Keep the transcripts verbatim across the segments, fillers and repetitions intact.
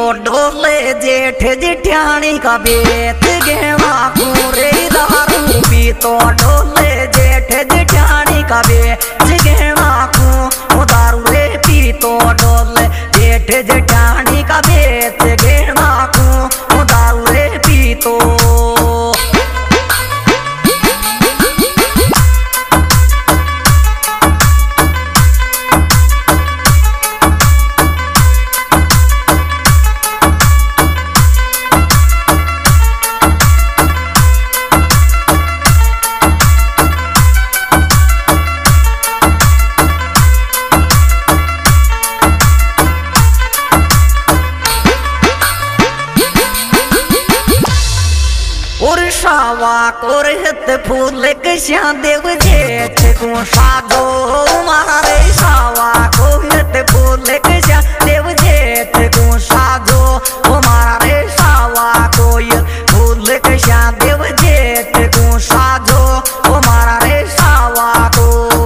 डोले जेठ जिठ्याणी का बेत गेवा पूरे दारू पी तो डोले जेठ जिठ्याणी का बेत गेवा को दारू रे पी तो डोले जेठ जिठ्याणी का बेत गेवा को दारू रे पी तो सावा को रहत फूल कश्या देव जेठ को सागो मारे सावा को रहत फूल कश्या देव जेठ को सागो मारे सावा को फूल कश्या देव जेठ को सागो मारे सावा को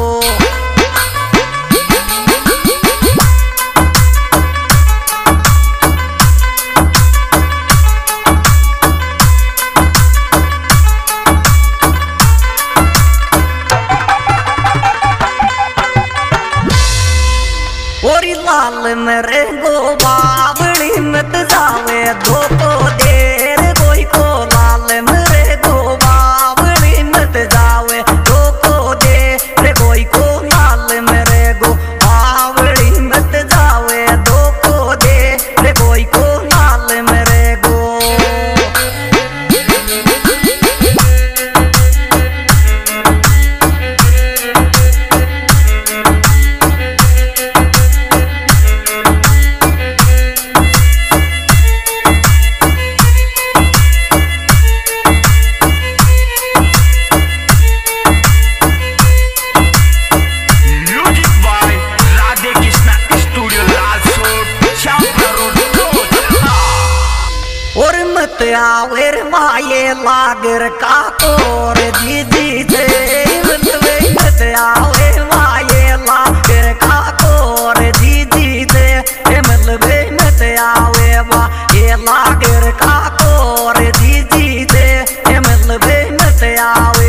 लाल मेरे गो बावड़ी मत जावे धोको देर कोई को लाल मेरे गो बावड़ी मत जावे धोको देर कोई को लाल मेरे गो बावड़ी मत जावे धोको देर कोई को लाल मेरे गो आवेर माये लागर का तोर दीदी थे मत आवे माये लागर का तोर दीदी थे मतलब मत आवे माये लागर का तोर दीदी थे मतलब मत आवे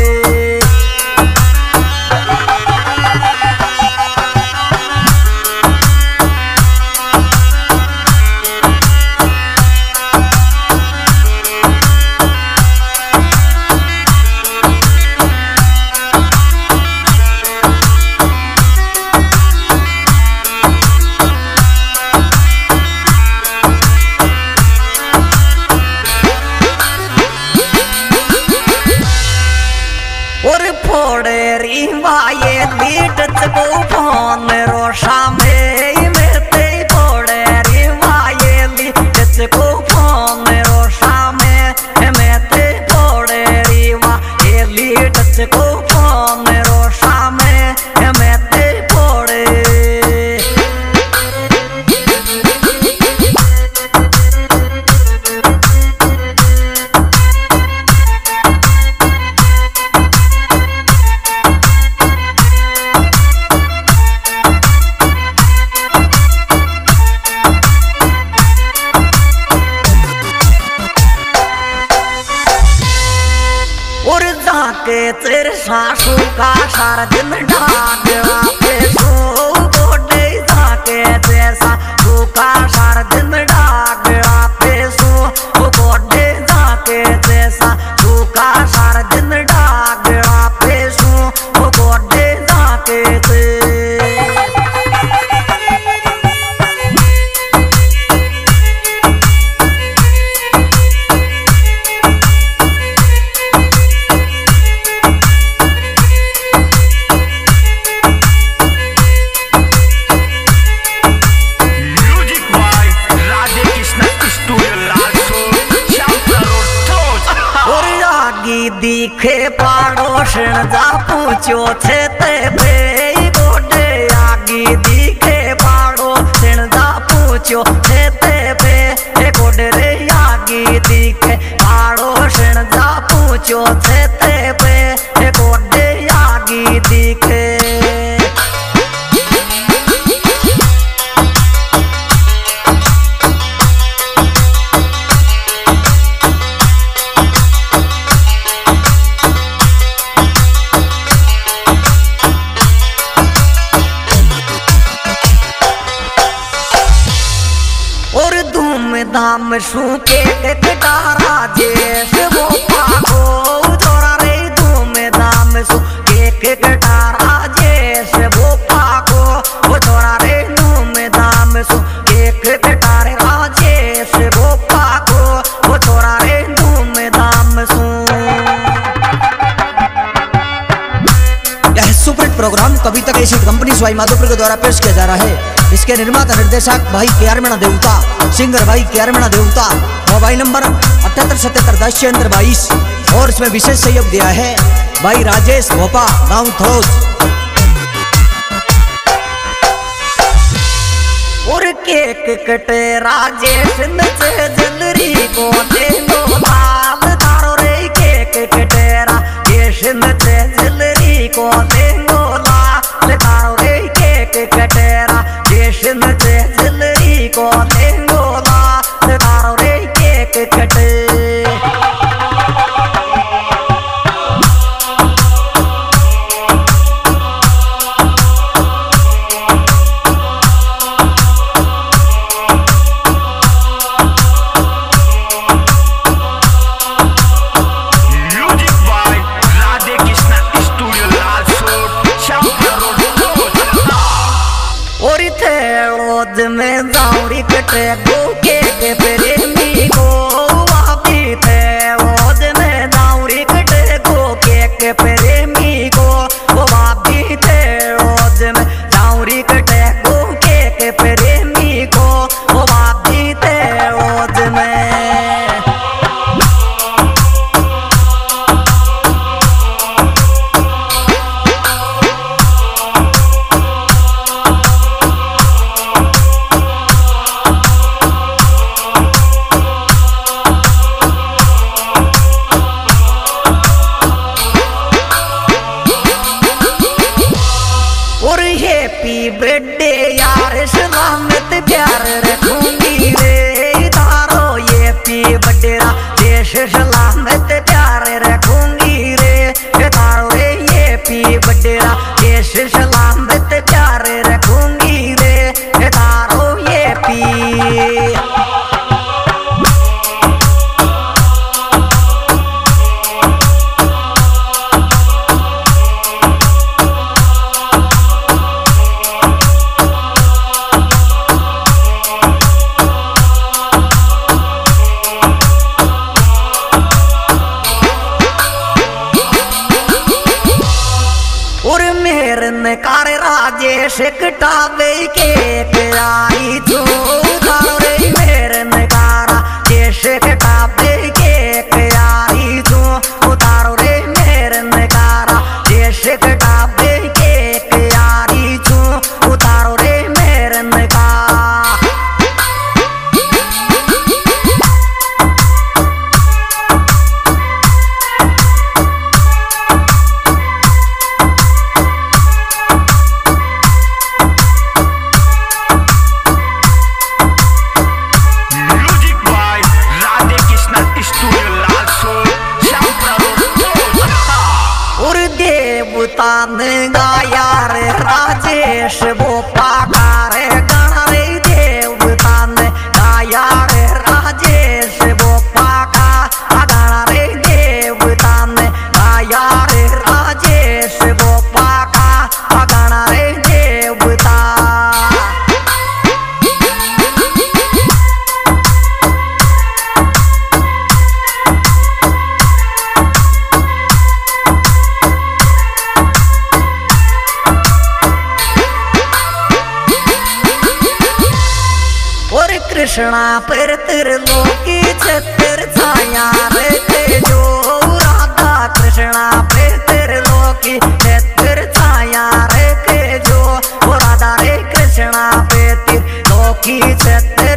ये लीट को फोन रोशा में मेरे फोड़े रे वाये लीट को फोन रोशा में मेरे फोड़े रे वाये लीट को फोन रोशा में मेरे फोड़े के तेरे सासू का सारा दिन डाक आपे सो गोडे जाके जैसा तू का सारा दिन डाक आपे सो गोडे जाके जैसा तू का सारा दिन डाक आपे सो गोडे जाके ते दिखे पड़ोसन जा पूछो थे ते पे गोडे आगे दिखे पड़ोसन जा पूछो थे ते पे गोडे रे आगे दिखे पड़ोसन जा पूछो थे ते पे गोडे आगे दिखे धाम सू के कटारा जेस वो पागो छोरा रे धूम धाम सू के कटारा जेस वो पागो वो छोरा रे धूम धाम सू के कटारे राजेश वो पागो वो छोरा रे धूम धाम सू। सुपरहिट प्रोग्राम कभी तक ऐसी कंपनी स्वाई माधोपुर के द्वारा पेश किया जा रहा है। इसके निर्माता निर्देशक भाई के आर मीणा देवता, सिंगर भाई के आर मीणा देवता। मोबाइल नंबर अठहत्तर सतहत्तर दस छिहत्तर बाईस। और इसमें विशेष सहयोग दिया है भाई राजेश भोपा गाँव थोज। और केक कटे राजेश जलरी को देनो लाल तारो रे केक कटे राजेश जलरी को देनो लाल तारो रे केक कटे राजेश जलरी को देनो लाल तारो रे केक कटे। में जाऊरी कटे गो के के प्रेमी को वापी थे ओद में जाऊरी कटे गो के के प्रेमी को वापी थे ओद में जाऊरी कटे गो के के प्रेमी को वापी थे ओद में। हैप्पी बर्थडे यार सलामत प्यार रखूंगी रे तारो ये पी बर्थडे देश सलामत प्यार रखूंगी रे तारो रे ये पी बर्थडे देश सलामत प्यार रखूंगी रे तारो ये पी। कार राजेश कटावे के आई तू तारो रे मेरे नकारा जेश कटावे के आई तू तारो रे मेरे नकारा जेश कटावे के आई तू तारो रे मेरे नकारा। ने गाया रे राजेश वो पाकार गाना रे देवता ने गाया रे राजेश वो पाका गाना रे देवता ने गाया रे राजेश वो पाका गाना रे देवता। कृष्णा पर त्रिलोकी छत्र छाया रे जो राधा कृष्णा पर त्रिलोकी छत्र छाया रे जो राधा रे कृष्णा पे त्रिलोकी छत्र